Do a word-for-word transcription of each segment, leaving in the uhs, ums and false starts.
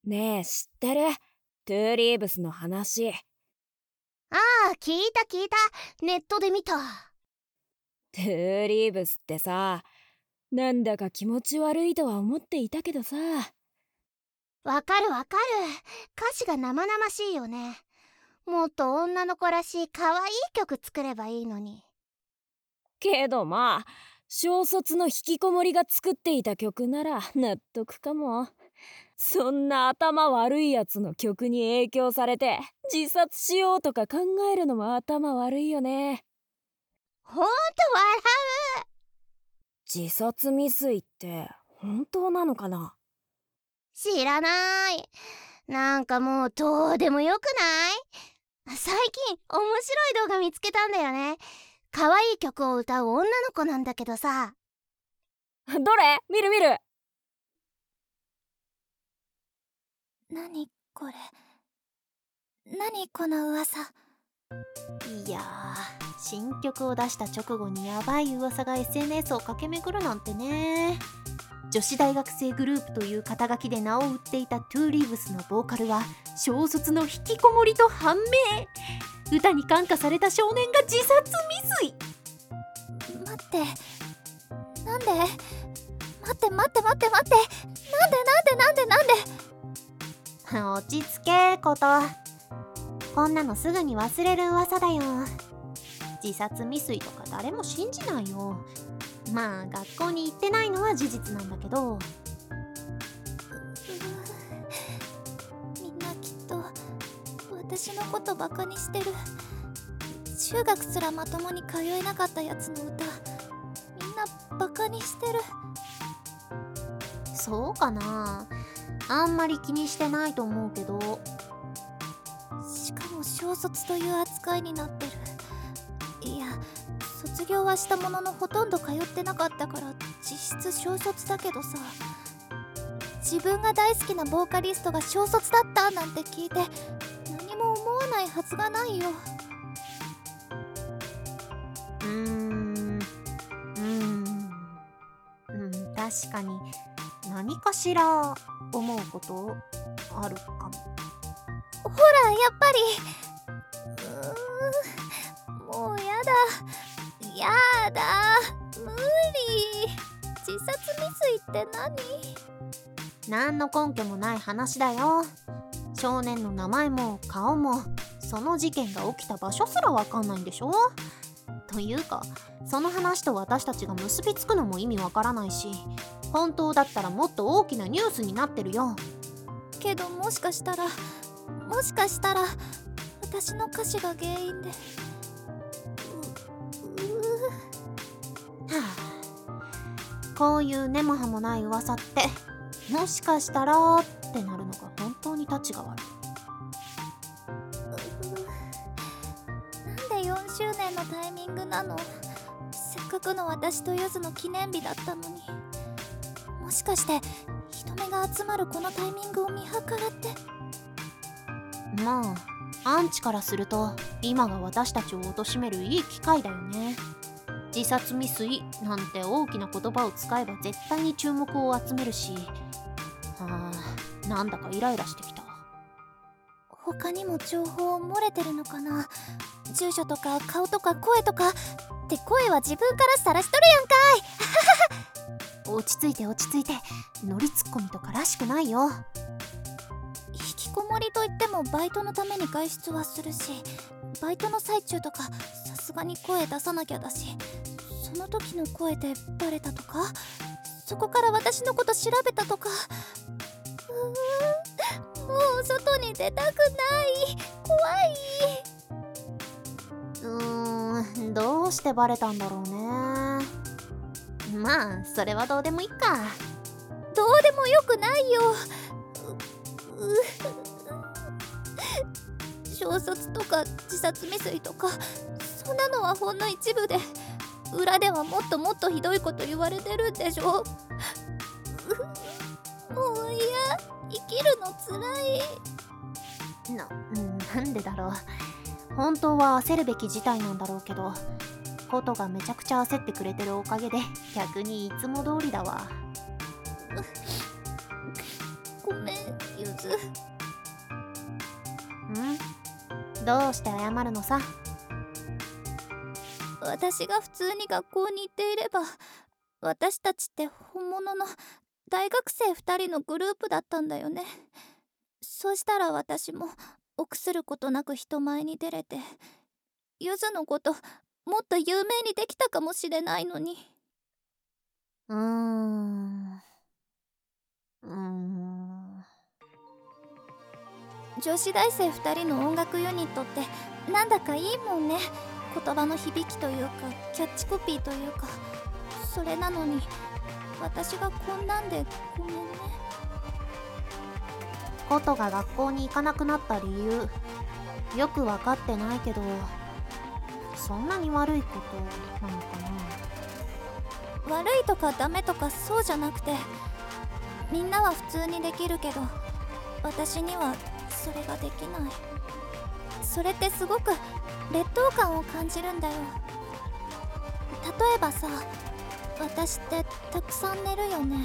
ねえ、知ってる？トゥーリーブスの話。 ああ、聞いた聞いた。ネットで見た。 トゥーリーブスってさ、なんだか気持ち悪いとは思っていたけどさ。 わかるわかる。歌詞が生々しいよね。もっと女の子らしい可愛い曲作ればいいのに。 けどまあ、小卒の引きこもりが作っていた曲なら納得かも。そんな頭悪いやつの曲に影響されて自殺しようとか考えるのも頭悪いよね。 ほんと笑う。 自殺未遂って本当なのかな？ 知らない。なんかもうどうでもよくない？最近面白い動画見つけたんだよね。可愛い曲を歌う女の子なんだけどさ。 どれ？見る見る。 何これ、何この噂。 いやー、新曲を出した直後にヤバい噂が エスエヌエス を駆け巡るなんてね。女子大学生グループという肩書きで名を売っていたトゥーリーブスのボーカルは小卒の引きこもりと判明。歌に感化された少年が自殺未遂。 待って、なんで？待って待って待って待って、なんでなんでなんでなんで？ 落ち着けこと。こんなのすぐに忘れる噂だよ。自殺未遂とか誰も信じないよ。まあ学校に行ってないのは事実なんだけど。 みんなきっと私のことバカにしてる。中学すらまともに通えなかったやつの歌、みんなバカにしてる。 そうかな、あんまり気にしてないと思うけど。 しかも小卒という扱いになってる。いや、卒業はしたもののほとんど通ってなかったから実質小卒だけどさ。自分が大好きなボーカリストが小卒だったなんて聞いて何も思わないはずがないよ。 うーんうーんうん確かに何かしら思うことあるかも。 ほら、やっぱり。うーん、もうやだやだ、無理。自殺未遂って何？ 何の根拠もない話だよ。少年の名前も顔もその事件が起きた場所すらわかんないんでしょ。というかその話と私たちが結びつくのも意味わからないし、本当だったらもっと大きなニュースになってるよ。 けどもしかしたらもしかしたら私の歌詞が原因で。ううはあ、こういう根も葉もない噂ってもしかしたらってなるのが本当にたちが悪い。 なんでよんしゅうねんのタイミングなの？せっかくの私とゆずの記念日だったのに。もしかして人目が集まるこのタイミングを見計らって？ まあアンチからすると今が私たちを貶めるいい機会だよね。自殺未遂なんて大きな言葉を使えば絶対に注目を集めるし、あーなんだかイライラしてきた。 他にも情報漏れてるのかな？住所とか顔とか声とかって声は自分から晒しとるやんかい。 落ち着いて落ち着いて、ノリツッコミとからしくないよ。 引きこもりといってもバイトのために外出はするし、バイトの最中とかさすがに声出さなきゃだし、その時の声でバレたとか、そこから私のこと調べたとか。うーん、もう外に出たくない、怖い。 うーんどうしてバレたんだろうね。まあそれはどうでもいいか。 どうでもよくないよ。うう小卒とか自殺未遂とかそんなのはほんの一部で、裏ではもっともっとひどいこと言われてるんでしょ。もう嫌、生きるのつらい。 な、なんでだろう。本当は焦るべき事態なんだろうけど、コトがめちゃくちゃ焦ってくれてるおかげで逆にいつも通りだわ。 ごめんゆず。 つ。 ん？どうして謝るのさ？ 私が普通に学校に行っていれば、私たちって本物の大学生ふたりのグループだったんだよね。そしたら私も臆することなく人前に出れて、ゆずのこともっと有名にできたかもしれないのに。 うーんうーん女子大生ふたりの音楽ユニットってなんだかいいもんね。言葉の響きというかキャッチコピーというか。それなのに私がこんなんでごめんね。 コトが学校に行かなくなった理由よく分かってないけど、そんなに悪いことなのかな。 悪いとかダメとかそうじゃなくて、みんなは普通にできるけど私にはそれができない。それってすごく劣等感を感じるんだよ。例えばさ、私ってたくさん寝るよね。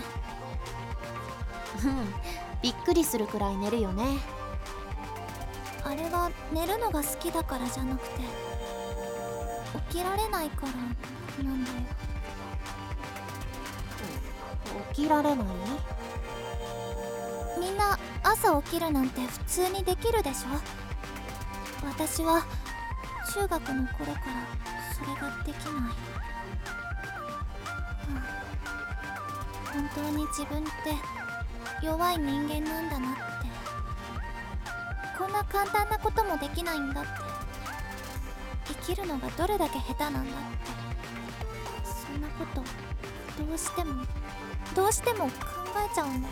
うんびっくりするくらい寝るよね。 あれは寝るのが好きだからじゃなくて、起きられないからなんだよ。 起きられない？ みんな朝起きるなんて普通にできるでしょ。私は中学の頃からそれができない。本当に自分って弱い人間なんだなって。こんな簡単なこともできないんだって。生きるのがどれだけ下手なんだって。そんなことどうしてもどうしても考えちゃうんだよ。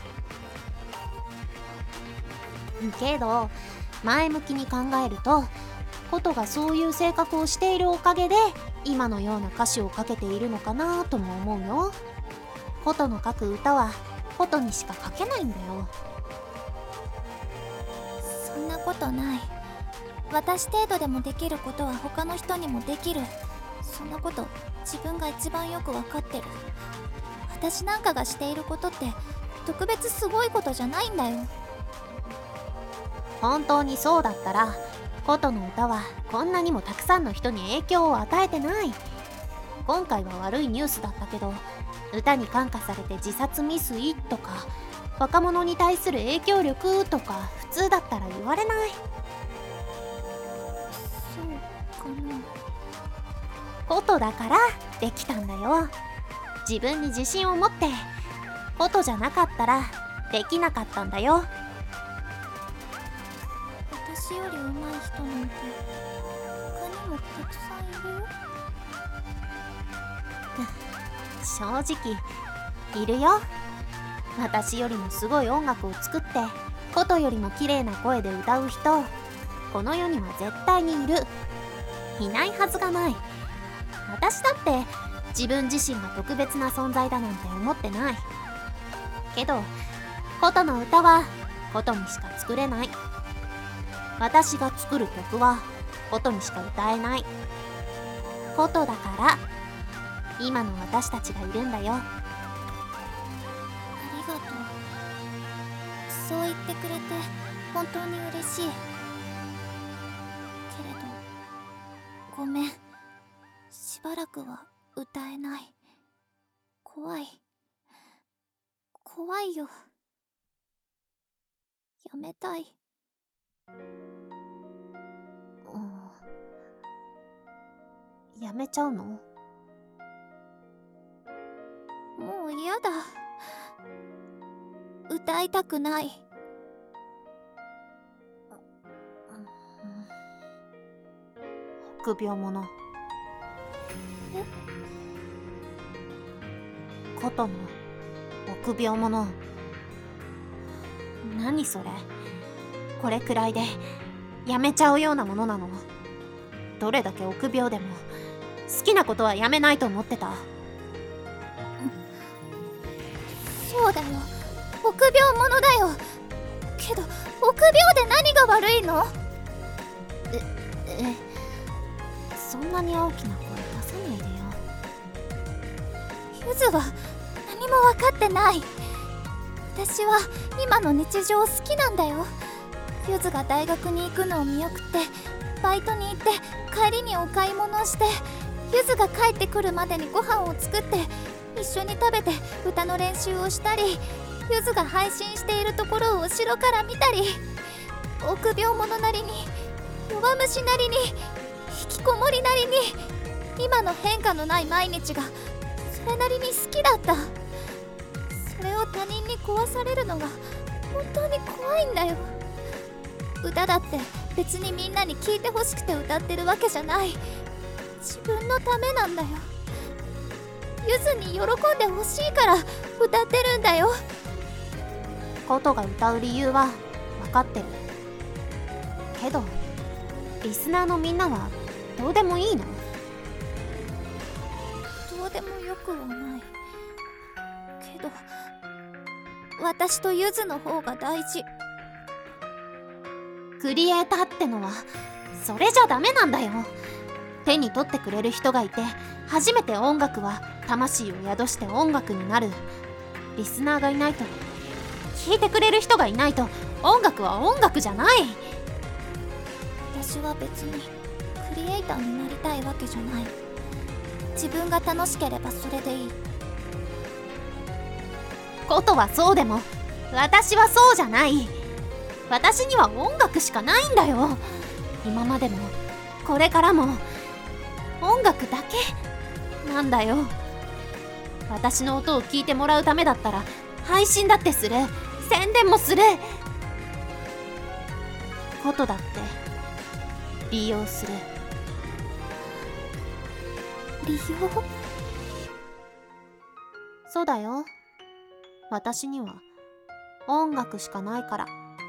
けど前向きに考えると、コトがそういう性格をしているおかげで今のような歌詞を書けているのかなとも思うよ。コトの書く歌はコトにしか書けないんだよ。 そんなことない。私程度でもできることは他の人にもできる。そんなこと自分が一番よく分かってる。私なんかがしていることって特別すごいことじゃないんだよ。 本当にそうだったらコトの歌はこんなにもたくさんの人に影響を与えてない。今回は悪いニュースだったけど、歌に感化されて自殺未遂とか若者に対する影響力とか普通だったら言われない。 そうかな。 コトだからできたんだよ。自分に自信を持って。コトじゃなかったらできなかったんだよ。 私より上手い人なんて他にもたくさんいるよ。 正直いるよ。私よりもすごい音楽を作ってコトよりも綺麗な声で歌う人、この世には絶対にいる。いないはずがない。私だって自分自身が特別な存在だなんて思ってない。けどコトの歌はコトにしか作れない。私が作る曲はコトにしか歌えない。コトだから今の私たちがいるんだよ。 ありがとう。そう言ってくれて本当に嬉しい。けれどごめん、しばらくは歌えない。怖い怖いよ。やめたい。 うん、やめちゃうの？ もう嫌だ。歌いたくない。 臆病者。 え？ コトの臆病者。何それ？これくらいでやめちゃうようなものなの？どれだけ臆病でも好きなことはやめないと思ってた。 そうだよ、臆病者だよ。けど臆病で何が悪いの？ え、え、そんなに大きな声出さないでよ。 ゆずは何も分かってない。 私は今の日常好きなんだよ。ゆずが大学に行くのを見送って、バイトに行って帰りにお買い物をして、ゆずが帰ってくるまでにご飯を作って一緒に食べて歌の練習をしたり、ゆずが配信しているところを後ろから見たり、臆病者なりに弱虫なりに引きこもりなりに、今の変化のない毎日がそれなりに好きだった。それを他人に壊されるのが本当に怖いんだよ。歌だって別にみんなに聴いてほしくて歌ってるわけじゃない。自分のためなんだよ。ゆずに喜んでほしいから歌ってるんだよ。 ことが歌う理由は分かってるけど、リスナーのみんなはどうでもいいの？ どうでもよくはないけど、私とゆずの方が大事。 クリエイターってのはそれじゃダメなんだよ。手に取ってくれる人がいて初めて音楽は魂を宿して音楽になる。リスナーがいないと、聴いてくれる人がいないと音楽は音楽じゃない。 私は別にクリエイターになりたいわけじゃない。自分が楽しければそれでいい。 ことはそうでも私はそうじゃない。私には音楽しかないんだよ。今までもこれからも音楽だけなんだよ。私の音を聞いてもらうためだったら配信だってする、宣伝もする。ことだって利用する。 利用？ そうだよ。私には音楽しかないから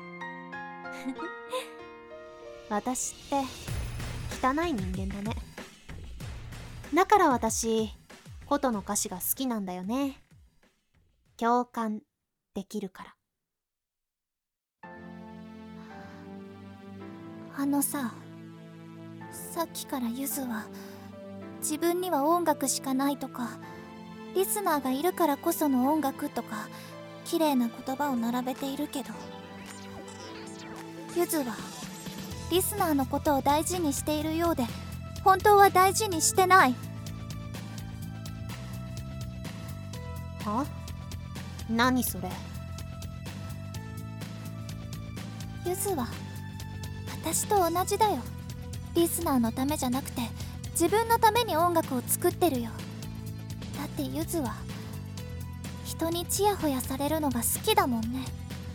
私って汚い人間だね。だから私、ことの歌詞が好きなんだよね。共感できるから。 あのさ、さっきからゆずは自分には音楽しかないとか、リスナーがいるからこその音楽とか綺麗な言葉を並べているけど、ゆずはリスナーのことを大事にしているようで本当は大事にしてない。 は？何それ？ ゆずは私と同じだよ。リスナーのためじゃなくて自分のために音楽を作ってるよ。だってゆずは人にチヤホヤされるのが好きだもんね。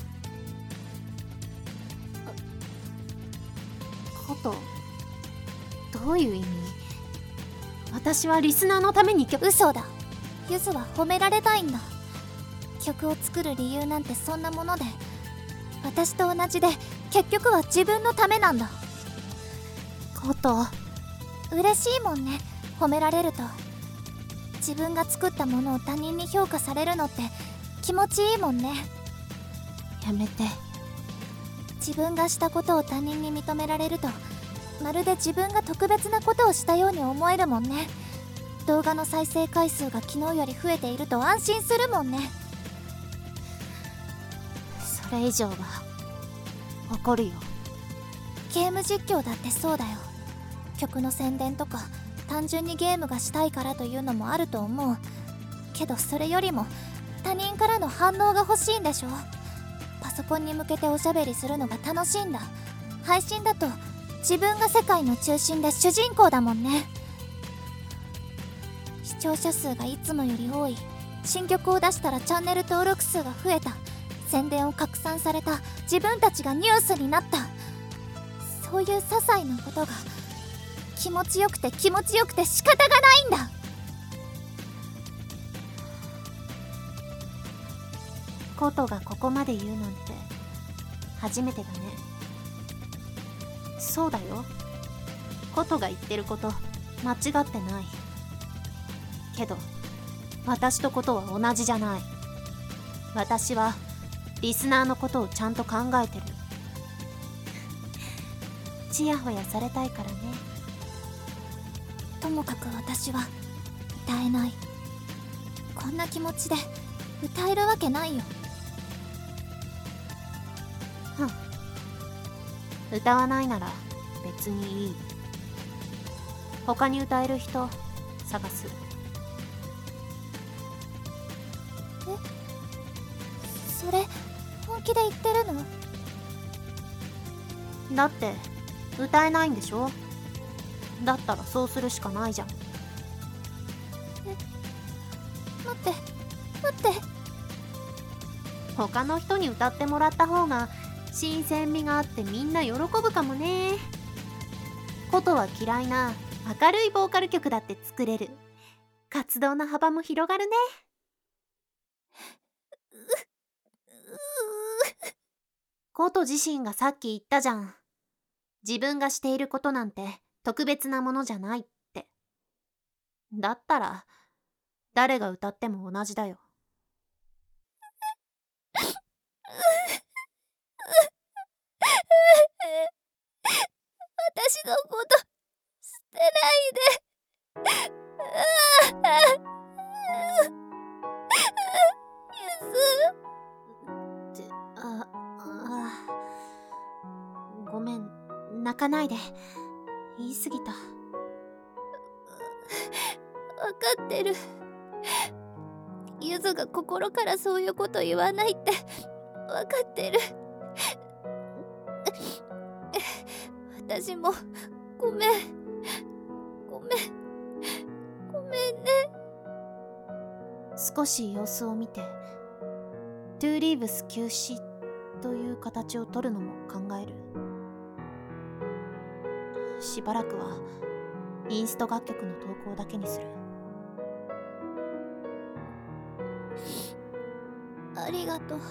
こと、どういう意味？私はリスナーのために曲… 嘘だ。ゆずは褒められたいんだ。曲を作る理由なんてそんなもので、私と同じで結局は自分のためなんだ。 こと、 嬉しいもんね、褒められると。自分が作ったものを他人に評価されるのって気持ちいいもんね。 やめて。 自分がしたことを他人に認められると、まるで自分が特別なことをしたように思えるもんね。動画の再生回数が昨日より増えていると安心するもんね。 それ以上は怒るよ。 ゲーム実況だってそうだよ。曲の宣伝とか単純にゲームがしたいからというのもあると思うけど、それよりも他人からの反応が欲しいんでしょ。パソコンに向けておしゃべりするのが楽しいんだ。配信だと自分が世界の中心で主人公だもんね。視聴者数がいつもより多い、新曲を出したらチャンネル登録数が増えた、宣伝を拡散された、自分たちがニュースになった、そういう些細なことが気持ちよくて気持ちよくて仕方がないんだ。 ことがここまで言うなんて初めてだね。そうだよ。ことが言ってること間違ってないけど、私とことは同じじゃない。私はリスナーのことをちゃんと考えてる。ちやほやされたいからね。 ともかく私は歌えない。こんな気持ちで歌えるわけないよ。 歌わないなら別にいい。他に歌える人探す。 それ本気で言ってるの？ だって歌えないんでしょ。だったらそうするしかないじゃん。 待って待って。 他の人に歌ってもらった方が新鮮味があってみんな喜ぶかもね。ことは嫌いな明るいボーカル曲だって作れる。活動の幅も広がるね。こと自身がさっき言ったじゃん。自分がしていることなんて特別なものじゃないって。だったら誰が歌っても同じだよ。 私のこと捨てないで。ゆず。 って、あ、あ、ごめん、泣かないで。言い過ぎた。 わかってる。ゆずが心からそういうこと言わないってわかってる。私もごめんごめんごめんね。 少し様子を見て、トゥーリーブス休止という形を取るのも考える。しばらくはインスト楽曲の投稿だけにする。 ありがとう。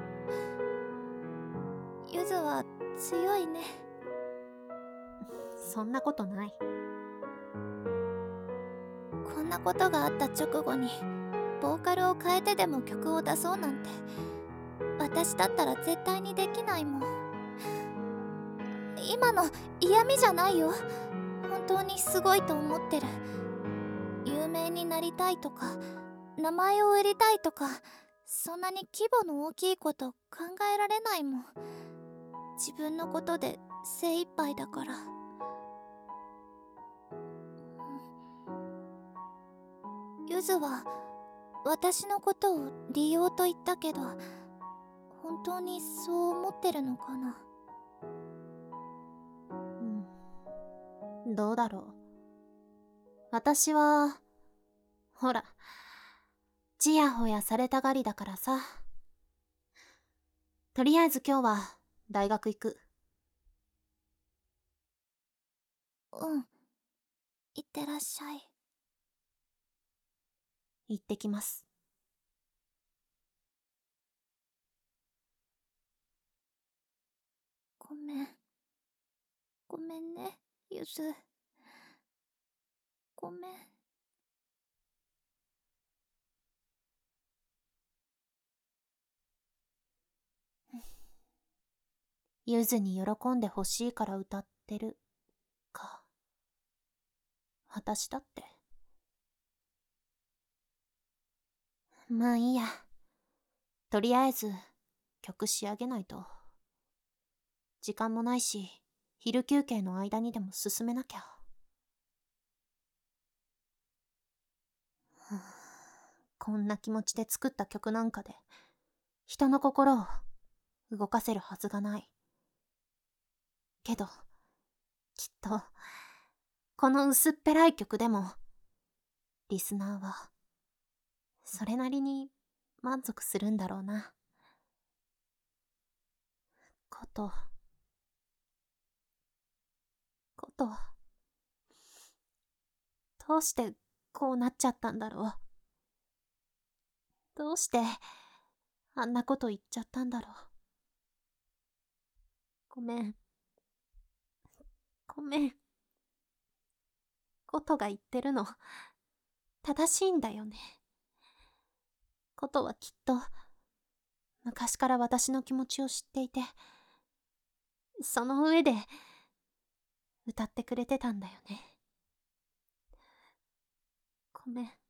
ゆずは強いね。 そんなことない。 こんなことがあった直後にボーカルを変えてでも曲を出そうなんて私だったら絶対にできないもん。今の嫌味じゃないよ。本当にすごいと思ってる。有名になりたいとか名前を売りたいとかそんなに規模の大きいこと考えられないもん。自分のことで精一杯だから。ゆずは私のことを利用と言ったけど本当にそう思ってるのかな。 うん、どうだろう。私はほらちやほやされたがりだからさ。とりあえず今日は大学行く。 うん、いってらっしゃい。 行ってきます。 ごめんごめんねゆず。ごめん。 ゆずに喜んでほしいから歌ってるか。私だってまあいいや。とりあえず曲仕上げないと。時間もないし昼休憩の間にでも進めなきゃ。はあ、こんな気持ちで作った曲なんかで人の心を動かせるはずがない。けどきっとこの薄っぺらい曲でもリスナーはそれなりに満足するんだろうな。ことことどうしてこうなっちゃったんだろう。どうしてあんなこと言っちゃったんだろう。ごめんごめん。ことが言ってるの正しいんだよね。ことはきっと昔から私の気持ちを知っていて、その上で歌ってくれてたんだよね。ごめん。